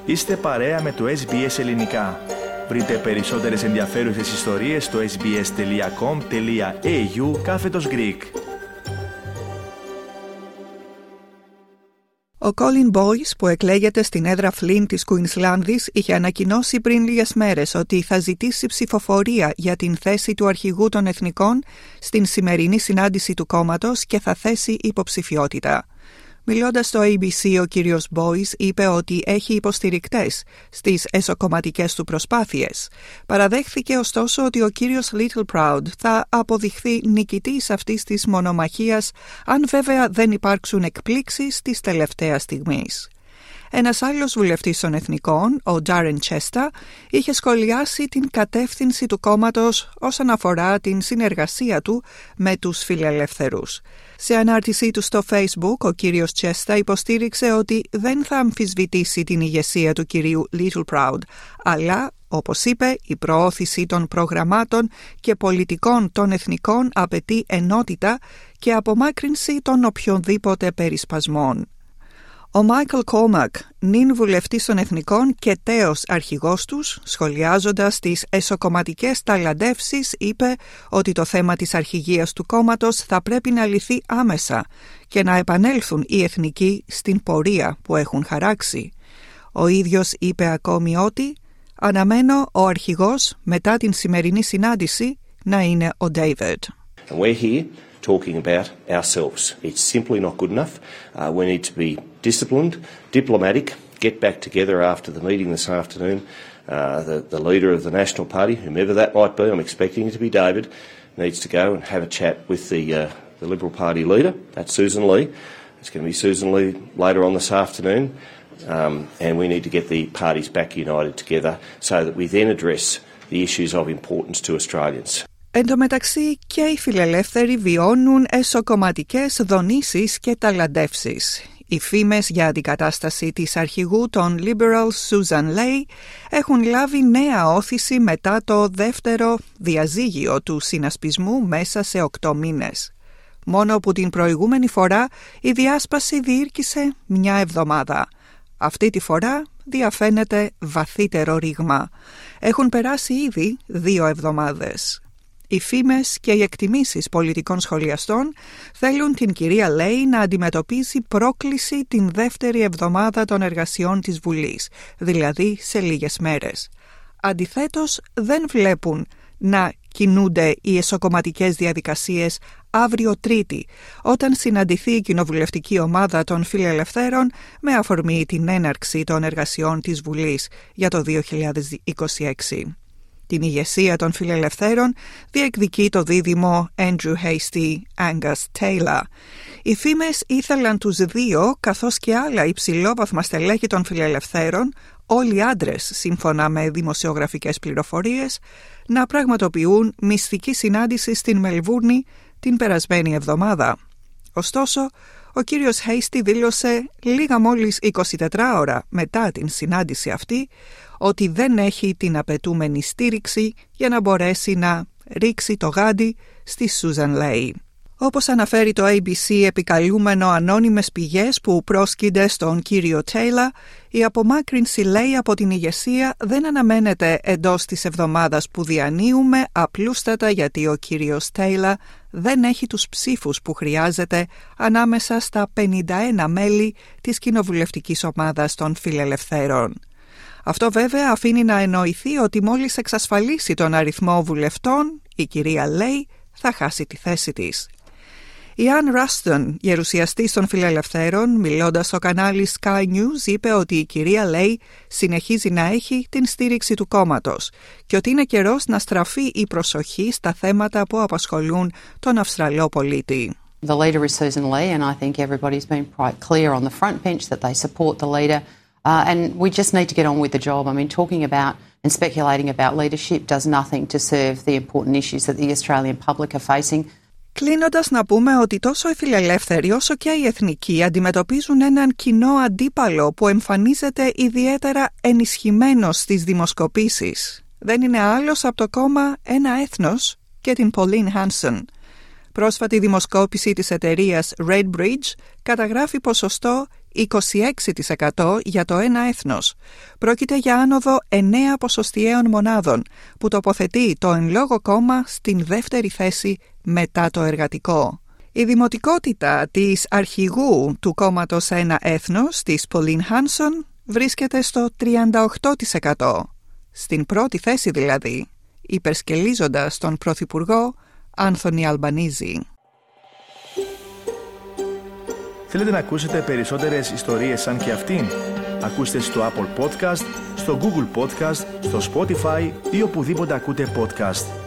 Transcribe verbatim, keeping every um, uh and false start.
Είστε παρέα με το ες μπι ες Ελληνικά. Βρείτε περισσότερες ενδιαφέρουσες ιστορίες στο sbs.com.au κάθετος Greek. Ο Colin Boyce, που εκλέγεται στην έδρα Flynn της Κουινσλάνδης, είχε ανακοινώσει πριν λίγες μέρες ότι θα ζητήσει ψηφοφορία για την θέση του αρχηγού των Εθνικών στην σημερινή συνάντηση του κόμματος και θα θέσει υποψηφιότητα. Μιλώντας στο έι μπι σι, ο κύριος Boyce είπε ότι έχει υποστηρικτές στις εσωκομματικές του προσπάθειες. Παραδέχθηκε ωστόσο ότι ο κύριος Littleproud θα αποδειχθεί νικητής αυτής της μονομαχίας, αν βέβαια δεν υπάρξουν εκπλήξεις της τελευταίας στιγμής. Ένας άλλος βουλευτής των Εθνικών, ο Darren Chester, είχε σχολιάσει την κατεύθυνση του κόμματος όσον αφορά την συνεργασία του με τους φιλελεύθερους. Σε ανάρτησή του στο Facebook, ο κύριος Chester υποστήριξε ότι δεν θα αμφισβητήσει την ηγεσία του κυρίου Littleproud, αλλά, όπως είπε, η προώθηση των προγραμμάτων και πολιτικών των Εθνικών απαιτεί ενότητα και απομάκρυνση των οποιονδήποτε περισπασμών. Ο Michael Cormack, νυν βουλευτής των Εθνικών και τέος αρχηγός τους, σχολιάζοντας τις εσωκομματικές ταλαντεύσεις, είπε ότι το θέμα της αρχηγίας του κόμματος θα πρέπει να λυθεί άμεσα και να επανέλθουν οι Εθνικοί στην πορεία που έχουν χαράξει. Ο ίδιος είπε ακόμη ότι «Αναμένω ο αρχηγός μετά την σημερινή συνάντηση να είναι ο David». And we're here talking about ourselves. It's simply not good enough. Uh, we need to be disciplined, diplomatic, get back together after the meeting this afternoon. Uh, the, the leader of the National Party, whomever that might be, I'm expecting it to be David, needs to go and have a chat with the, uh, the Liberal Party leader, that's Susan Lee. It's going to be Susan Lee later on this afternoon. Um, and we need to get the parties back united together so that we then address the issues of importance to Australians. Εν τω μεταξύ και οι φιλελεύθεροι βιώνουν εσωκομματικές δονήσεις και ταλαντεύσεις. Οι φήμες για αντικατάσταση της αρχηγού των Liberals Susan Ley έχουν λάβει νέα όθηση μετά το δεύτερο διαζύγιο του συνασπισμού μέσα σε οκτώ μήνες. Μόνο που την προηγούμενη φορά η διάσπαση διήρκησε μια εβδομάδα. Αυτή τη φορά διαφαίνεται βαθύτερο ρήγμα. Έχουν περάσει ήδη δύο εβδομάδες. Οι φήμες και οι εκτιμήσεις πολιτικών σχολιαστών θέλουν την κυρία Λέι να αντιμετωπίσει πρόκληση την δεύτερη εβδομάδα των εργασιών της Βουλής, δηλαδή σε λίγες μέρες. Αντιθέτως, δεν βλέπουν να κινούνται οι εσωκομματικές διαδικασίες αύριο Τρίτη, όταν συναντηθεί η κοινοβουλευτική ομάδα των φιλελευθέρων με αφορμή την έναρξη των εργασιών της Βουλής για το δύο χιλιάδες είκοσι έξι. Την ηγεσία των φιλελευθέρων διεκδικεί το δίδυμο Andrew Hastie-Angus Taylor. Οι φήμες ήθελαν τους δύο, καθώς και άλλα υψηλόβαθμα στελέχη των φιλελευθέρων, όλοι άντρες σύμφωνα με δημοσιογραφικές πληροφορίες, να πραγματοποιούν μυστική συνάντηση στην Μελβούρνη την περασμένη εβδομάδα. Ωστόσο, ο κύριος Hastie δήλωσε λίγα μόλις εικοσιτετρά ώρα μετά την συνάντηση αυτή ότι δεν έχει την απαιτούμενη στήριξη για να μπορέσει να ρίξει το γάντι στη Susan Ley. Όπως αναφέρει το έι μπι σι επικαλούμενο ανώνυμες πηγές που πρόσκυνται στον κύριο Taylor, η απομάκρυνση λέει από την ηγεσία δεν αναμένεται εντός της εβδομάδας που διανύουμε, απλούστατα γιατί ο κύριος Taylor δεν έχει τους ψήφους που χρειάζεται ανάμεσα στα πενήντα ένα μέλη της κοινοβουλευτικής ομάδας των φιλελευθέρων. Αυτό βέβαια αφήνει να εννοηθεί ότι μόλις εξασφαλίσει τον αριθμό βουλευτών, η κυρία Λέι θα χάσει τη θέση της. Η Ann Ruston, γερουσιαστής των φιλελευθέρων, μιλώντας στο κανάλι Sky News, είπε ότι η κυρία Λέι συνεχίζει να έχει την στήριξη του κόμματος και ότι είναι καιρός να στραφεί η προσοχή στα θέματα που απασχολούν τον Αυστραλό πολίτη. The leader is Susan Lee, and I think everybody's been quite clear on the front bench that they support the leader, uh, and we just need to get on with the job. I mean, talking about and speculating about leadership does nothing to serve the important issues that the Australian public are facing. Κλείνοντας, να πούμε ότι τόσο οι φιλελεύθεροι όσο και οι εθνικοί αντιμετωπίζουν έναν κοινό αντίπαλο που εμφανίζεται ιδιαίτερα ενισχυμένος στις δημοσκοπήσεις. Δεν είναι άλλος από το κόμμα Ένα Έθνος και την Pauline Hanson. Πρόσφατη δημοσκόπηση της εταιρείας Redbridge καταγράφει ποσοστό είκοσι έξι τοις εκατό για το ένα έθνος. Πρόκειται για άνοδο εννέα ποσοστιαίων μονάδων, που τοποθετεί το εν λόγω κόμμα στην δεύτερη θέση μετά το εργατικό. Η δημοτικότητα της αρχηγού του κόμματος Ένα Έθνος, της Pauline Hanson, βρίσκεται στο τριάντα οκτώ τοις εκατό. Στην πρώτη θέση δηλαδή, υπερσκελίζοντας τον πρωθυπουργό Άνθονι Αλμπανίζη. Θέλετε να ακούσετε περισσότερες ιστορίες σαν και αυτήν? Ακούστε στο Apple Podcast, στο Google Podcast, στο Spotify ή οπουδήποτε ακούτε podcast.